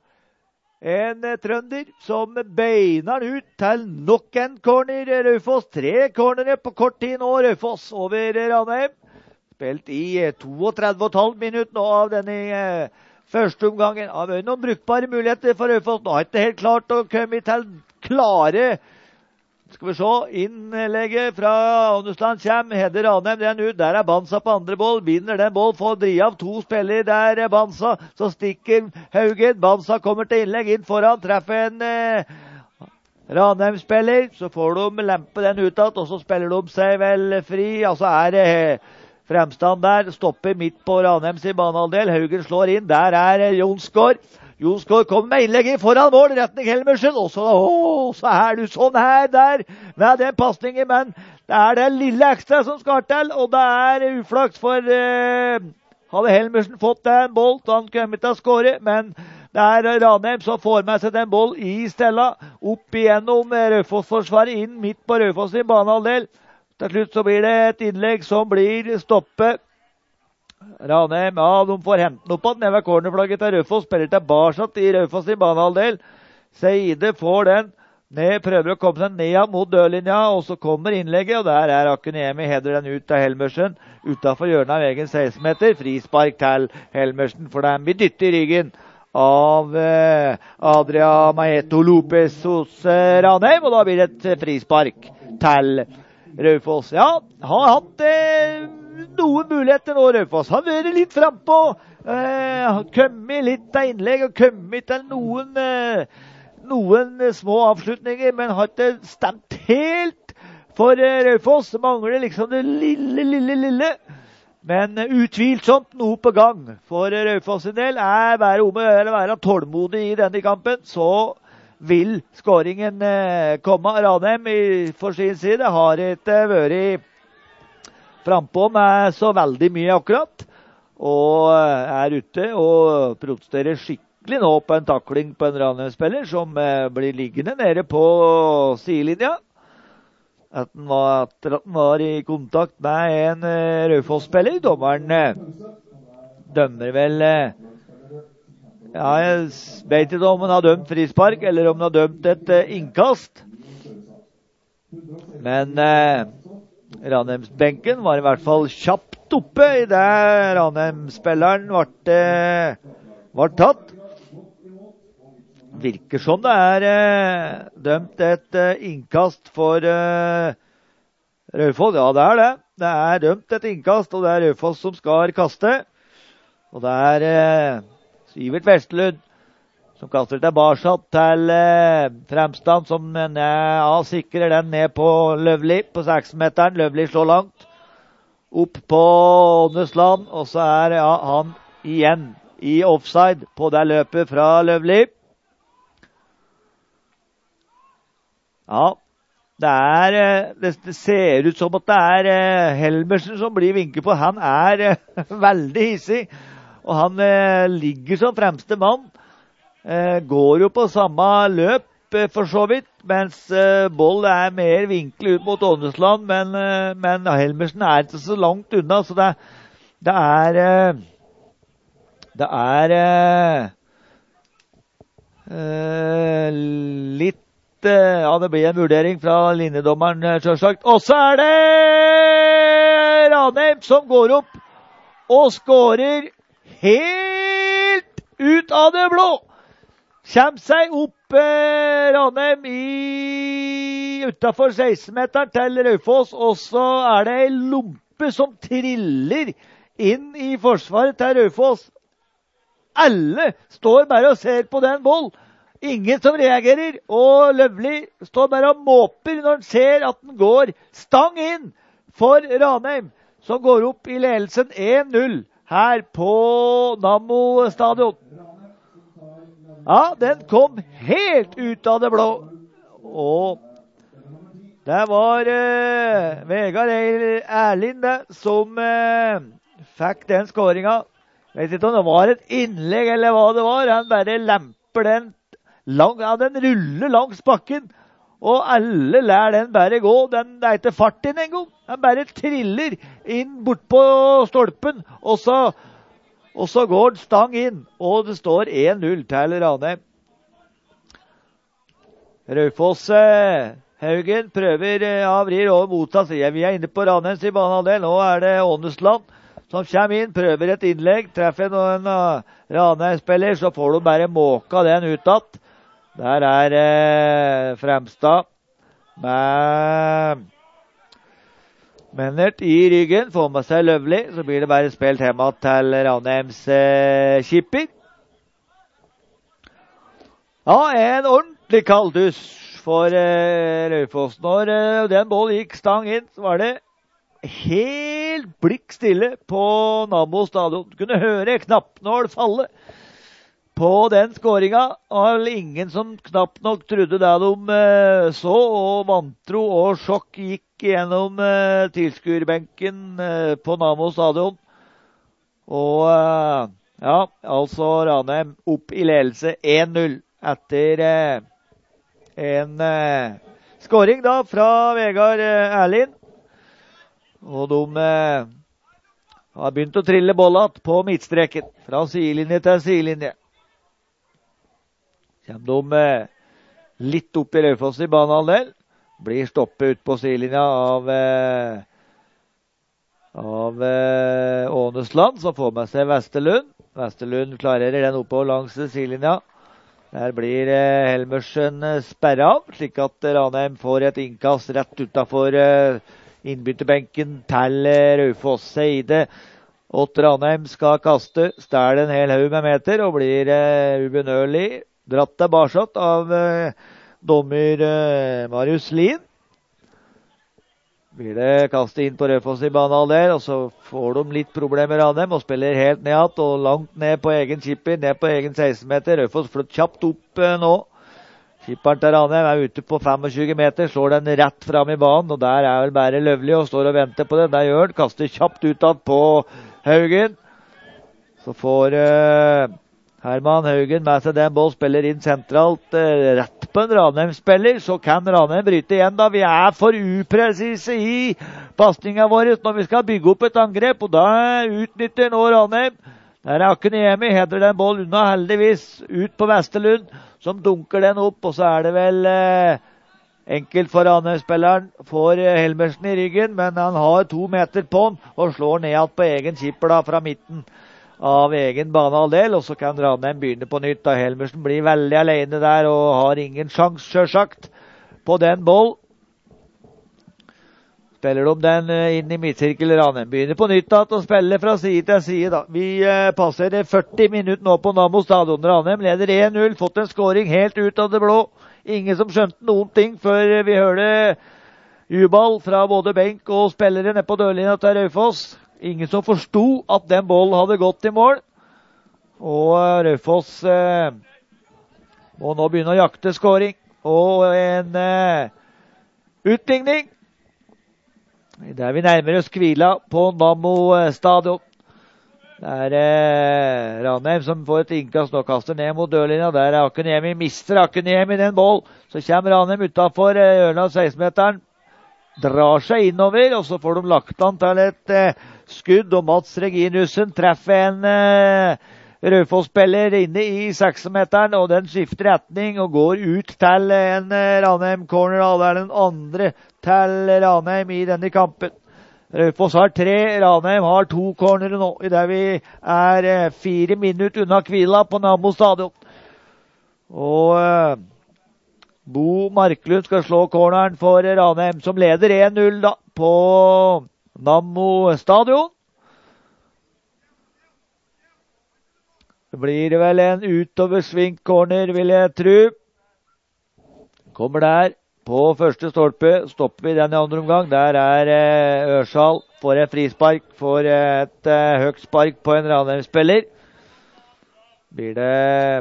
[SPEAKER 1] en eh, trønder som beiner ut til nok en corner. Raufoss, tre cornere på kort tid nå. Raufoss over Ranheim. Spilt i eh, trettito komma fem minutter nå av denne eh, første omgangen. Har vært noen brukbare muligheter for Raufoss. Nå har ikke helt klart å komme til klare. Skal vi se, innlegget fra Ånesland kommer, Hedde Ranheim den ut, der er Bansa på andre boll, vinner den boll, får dri av to spillere, der er Bansa, så stikker Haugen, Bansa kommer til innlegg inn foran, treffer en eh, Ranheim-spiller, så får de lempe den utad, og så spiller de seg vel fri, altså er det eh, fremstand der, stopper midt på Ranheim sin banehalvdel, Haugen slår inn, der er eh, Jonsgaard, Jonsgaard kommer med innlegget foran mål, retning Helmersen, og så, å, så er du sånn her der, med den passningen, men det er det lille ekstra som skal til, og det er uflaks for, eh, hadde Helmersen fått den boll, så han kommer til å skåre, men det er Ranheim som får med seg den boll i stella, opp igjennom Raufoss-forsvaret, inn midt på Raufoss sin banehalvdel. Til slutt så blir det et innlegg som blir stoppet. Ranheim, ja, de får henten opp at nede ved cornerflagget til Raufoss, spiller tilbake i Raufoss i banehalvdel. Seide får den, Ned, prøver å komme seg ned mot dørlinja, og så kommer innlegget, og der er Akuniemi, header den ut til Helmersen, utenfor hjørnet av egen seksten meter, frispark til Helmersen, for den blir dyttet i ryggen av eh, Adria Maeto Lopez hos eh, Ranheim, og da blir det et frispark til Raufoss. Ja, har hatt eh, noen muligheter nå, Raufoss. Han har vært litt frempå, eh, kommet litt til innlegg, og kommet til noen... Eh, Noen små avslutninger, men har ikke stemt helt for Raufoss. Det mangler liksom det lille, lille, lille. Men utvilsomt noe på gang. For Raufoss sin del er bare om å gjøre, være tålmodig i denne kampen, så vil skåringen komme. Ranheim for sin side har ikke vært frempå med så veldig mye akkurat, og er ute og protesterer skikkelig nå på en takling på en Ranheim-spiller som eh, blir liggende nede på sidelinja. At han var, at han var i kontakt med en eh, Raufoss-spiller. Dommeren eh, dømmer vel eh, ja, jeg vet ikke om han har dømt frispark eller om han har dømt et eh, innkast. Men eh, Ranheim-benken var i hvert fall kjapt oppe i det Ranheim-spilleren ble, eh, ble tatt. Virker som det er eh, dømt et eh, innkast for eh, Raufoss. Ja, det er det. Det er dømt et innkast, og det er Raufoss som skal kaste. Og det er eh, Sivert Vestlund som kaster tilbake til eh, Fremstand, som eh, ja, sikrer den ned på Løvli på seksten-meteren. Løvli slår langt opp på Åndesland, og så er ja, han igjen i offside på det løpet fra Løvli. Ja, det, er, det ser ut som at det er Helmersen som blir vinket på. Han er veldig hissig, og han ligger som fremste mann. Går jo på samme løp for så vidt, mens Boll er mer vinklet ut mot Åndesland, men, men Helmersen er ikke så langt unna, så det, det er det er uh, litt ja, det blir en vurdering fra linjedommeren, selvsagt. Og så er det Ranheim som går opp og skårer helt ut av det blå. Kjem seg opp eh, Ranheim i utenfor seksten-meteren til Raufoss, og så er det en lompe som triller inn i forsvaret til Raufoss. Alle står bare og ser på den boll. Ingen som reagerer, og Løvli står bare og måper når han ser at den går stang inn for Ranheim, som går opp i ledelsen en null her på Nammo stadion. Ja, den kom helt ut av det blå, og det var eh, Vegard Erlind som eh, fikk den skåringen. Jeg vet ikke om det var et innlegg eller hva det var, han bare lemper den Lang, ja, den ruller langs bakken, og alle lær den bare gå. Den er ikke fart inn en gang. Den bare triller inn bort på stolpen, og så, og så går den stang inn, og det står en null til Ranheim. Raufoss eh, Haugen prøver ja, vrir over motsatt side. Vi er inne på Ranheims i banehalvdel. Nå er det Åndesland som kommer inn, prøver et innlegg, treffer noen uh, Ranheim-spiller, så får de bare måka den utad. Der er eh, Fremstad med Mennert i ryggen, får med seg Løvli, så blir det bare spilt hjemme til Ranheims eh, kipper. Ja, en ordentlig kaldus for eh, Raufoss. Når eh, den bollen gikk stang inn, så var det helt blikk stille på Nammo stadion. Du kunne høre knappnål falle på den skåringen, og ingen som knapt nok trodde det de eh, så, og vantro og sjokk gikk gjennom eh, tilskuerbenken eh, på Nammo stadion. Og eh, ja, altså Ranheim opp i ledelse en null etter eh, en eh, skåring da fra Vegard eh, Erlind. Og de eh, har begynt å trille bollet på midtstreken, fra sidelinje til sidelinje. Kjem de litt opp i Raufoss i banehalvdel. Blir stoppet ut på sidelinja av eh, av eh, Ånesland, som får med seg Vesterlund. Vesterlund klarerer den oppover langs sidelinja. Der blir eh, Helmersen eh, sperret av, slik at Ranheim får et innkast rett utenfor eh, innbytterbenken til eh, Raufoss. Seide Ott Ranheim skal kaste, stjel en hel haug med meter og blir eh, ubønnørlig dratt tilbake av eh, dommer eh, Marius Lien. Blir det kastet inn på Raufoss i banehalvdel, og så får de litt problemer av dem, og spiller helt ned og langt ned på egen chipper, ned på egen seksten meter. Raufoss flytt kjapt opp eh, nå. Chipperen til Ranheim er ute på tjuefem meter, slår den rett fram i banen, og der er vel bare Løvlig og står og venter på den. Der gjør den, kaster kjapt utad på Haugen. Så får uh, Herman Haugen med seg den ball, spiller inn sentralt, uh, rett på en Ranheim-spiller, så kan Ranheim bryte igjen da. Vi er for upresise i passningen vår når vi skal bygge opp et angrep, og da utnytter nå Ranheim. Der er Akuniemi, heter den ball unna heldigvis, ut på Vesterlund, som dunker den opp, og så er det vel uh, enkelt for Ranheim-spilleren, får uh, Helmersen i ryggen, men han har to meter på han, og slår ned på egen kipper da, fra midten av egen banehalvdel, og så kan Ranheim begynne på nytt. Da Helmersen blir veldig alene der, og har ingen sjans, selvsagt, på den boll. Spiller de den inn i midtsirkel, Ranheim begynner på nytt da, og spiller fra side til side da. Vi eh, passerer førti minutter nå på Nammo stadion. Ranheim leder en null, fått en scoring helt ut av det blå. Ingen som skjønte noen ting før vi hørte jubel fra både benk og spillere nede på dørlinja til Raufoss. Ingen som forstod at den bollen hadde gått i mål. Og Raufoss eh, må nå begynne å jakte scoring. Og en eh, utligning. Der vi nærmer oss hvila på Nammo stadion. Det er eh, Ranheim som får et innkast nå, kaster ned mot dørlinja. Der er Akuniemi, mister Akuniemi den boll. Så kommer Ranheim utenfor eh, hjørnet av seksten-meteren. Drar seg innover, og så får de lagt an til et eh, skudd. Og Mats Reginussen treffer en eh, Raufoss-spiller inne i seksten-meteren, og den skifter retning og går ut til en eh, Ranheim-corner. Det er den andre til Ranheim i denne kampen. Raufoss har tre, Ranheim har to cornere nå, i det vi er eh, fire minutter unna hvila på Nammo stadion. Og eh, Bo Marklund skal slå corneren for Ranheim, som leder en null da, på Nammo stadion. Det blir vel en utoversvingt corner, vil jeg tro. Kommer der. På første stolpe stopper vi den i andre omgang. Der er eh, Ørsal, får et frispark, får et eh, høyt spark på en Ranheim-spiller. Blir det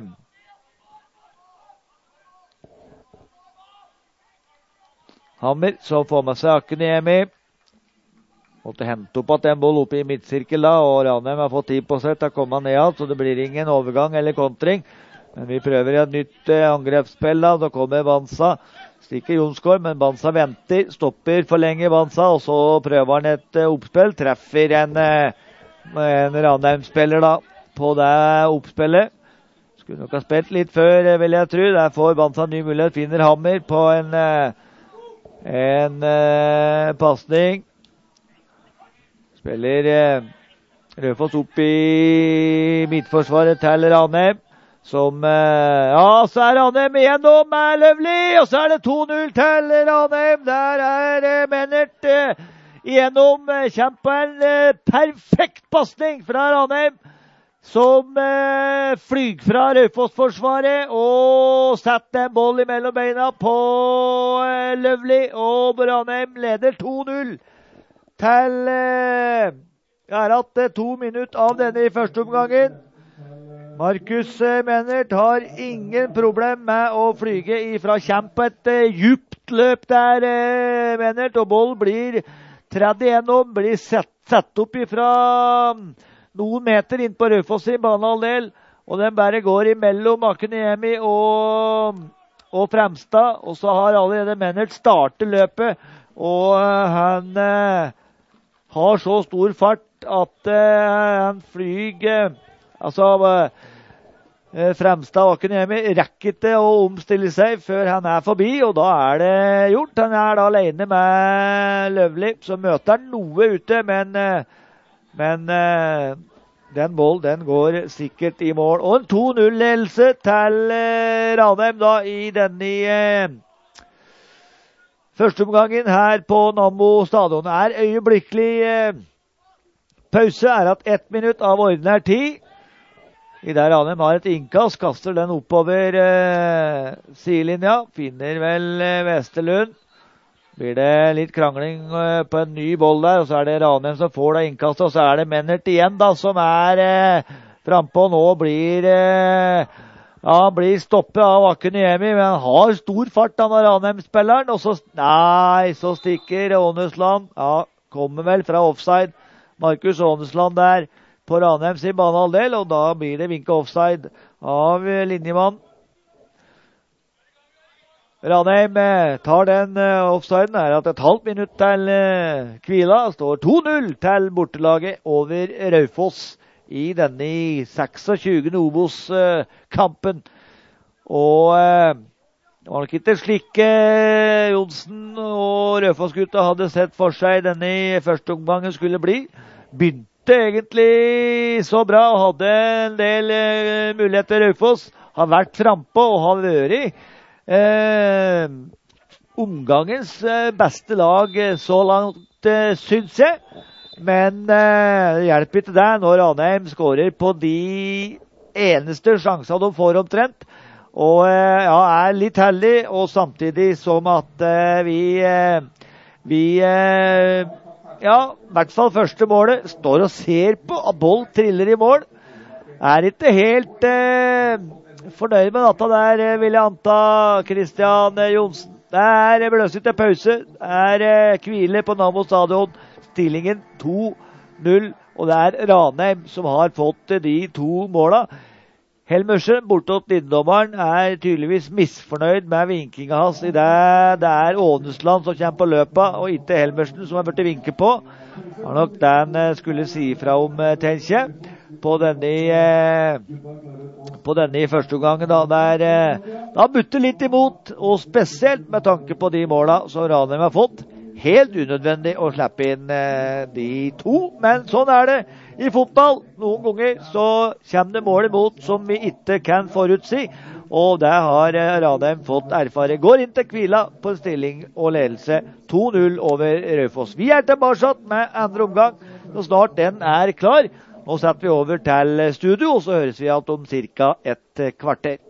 [SPEAKER 1] Hammer, som får med seg Akuniemi. Måtte hente opp at den boll oppe i midtsirkel da, og Ranheim har fått tid på seg til å komme ned alt, så det blir ingen overgang eller kontring. Men vi prøver et nytt eh, angrepsspill da, da kommer Bansa. Stikker Jonsgaard, men Bansa venter, stopper for lenge Bansa, og så prøver han et uh, oppspill, treffer en, uh, en Ranheim-spiller da, på det oppspillet. Skulle nok ha spilt litt før, vil jeg tro. Der får Bansa ny mulighet, finner Hammer på en, uh, en uh, passning. Spiller uh, Raufoss opp i midtforsvaret til Ranheim. Som, eh, ja, så er Ranheim igjennom med Løvlig, og så er det to null til Ranheim. Der er eh, Mennert eh, igjennom, eh, kjemper en eh, perfekt passning fra Ranheim, som eh, flyg fra Raufoss-forsvaret, og setter en boll imellom beina på eh, Løvlig, og Ranheim leder to null til, eh, jeg har hatt eh, to minutter av denne i første omgangen. Markus Mennert har ingen problem med å flyge ifra kjemp et uh, djupt løp der, uh, Mennert, og boll blir tredd igjennom, blir sett, sett opp ifra um, noen meter inn på Raufoss i banehalvdel, og den bare går imellom Akuniemi og, og Fremstad, og så har allerede Mennert startet løpet, og uh, han uh, har så stor fart at uh, han flyger uh, Altså, Fremstad Akuniemi rekker ikke å omstille seg før han er forbi, og da er det gjort. Han er da alene med Løvli, så møter han noe ute, men, men den bollen den går sikkert i mål. Og en to null-ledelse til Ranheim da i denne første omgangen her på Nammo stadion. Er øyeblikkelig pause, er at ett minutt av ordinær tid. I der Ranheim har et innkast, kaster den oppover eh, sidelinja, finner vel eh, Vesterlund. Blir det litt krangling eh, på en ny boll der, og så er det Ranheim som får det innkastet, og så er det Mennert igjen da, som er eh, frempå. Nå blir, eh, ja, blir stoppet av Akuniemi, men han har stor fart av Ranheim-spilleren, og så, nei, så stikker Ånesland, ja, kommer vel fra offside, Markus Ånesland der, på Ranheim sin banehalvdel, og da blir det vinket offside av linjemann. Ranheim tar den offsiden, er at et halvt minutt til hvila, står to null til bortelaget over Raufoss i denne seksogtjugende Obos-kampen. Og det var nok ikke slik Johnsen og Raufoss-gutta hadde sett for seg denne første omgangen skulle bli. Begynte egentlig så bra, og hadde en del eh, muligheter. Raufoss har vært frempå og har vært eh, omgangens eh, beste lag eh, så langt, eh, synes jeg. Men eh, det hjelper ikke det når Ranheim skårer på de eneste sjanser de får omtrent. Og eh, ja, er litt heldig, og samtidig som at eh, vi, eh, vi eh, ja, i hvert fall første målet, står og ser på at boll triller i mål. Er ikke helt eh, fornøyd med dette der, vil jeg anta, Christian Johnsen. Det er bløsigt til pause. Det er eh, hvile på Nammo stadion. Stillingen to null, og det er Ranheim som har fått de to måla. Helmersen, bortåt lindommeren, er tydeligvis misfornøyd med vinkinga hans i det. Det er Ånesland som kommer på løpet, og ikke Helmersen som har vært vinke på. Har nok den skulle si fra om, tenker jeg, på denne, på denne i første gangen. Da, der, da butter litt imot, og spesielt med tanke på de måla som Ranheim har fått. Helt unødvendig å slippe inn de to, men sånn er det i fotball. Noen ganger så kommer det mål imot som vi ikke kan forutsi, og det har Ranheim fått erfare. Går inn til hvila på en stilling og ledelse to null over Raufoss. Vi er tilbake med andre omgang, så snart den er klar. Nå setter vi over til studio, og så høres vi alt om cirka et kvarter.